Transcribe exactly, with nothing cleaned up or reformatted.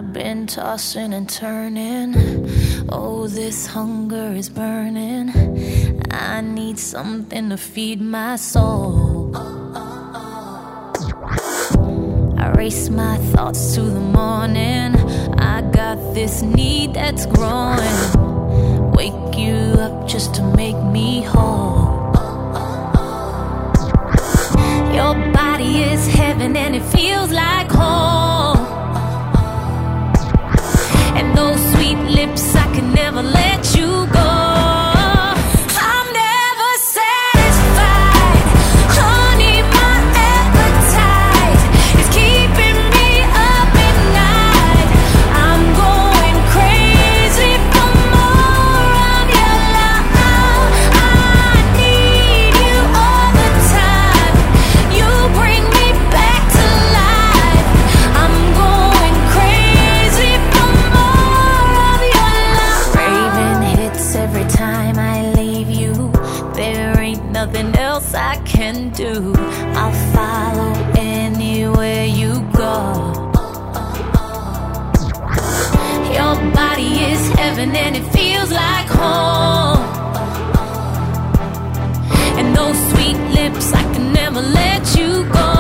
I've been tossing and turning. Oh, this hunger is burning. I need something to feed my soul. I race my thoughts to the morning. I got this need that's growing. Wake you up just to make me whole. Your body is heaven and it feels like home. And those sweet lips, I can never let you go. I'm never satisfied. Honey, my appetite is keeping me up at night. I'm going crazy for more of your love. I need you all the time. You bring me back to life. I'm going crazy for more of your love. Craving hits every time I leave you. There ain't nothing else I can do. I'll follow anywhere you go. Your body is heaven and it feels like home. And those sweet lips, I can never let you go.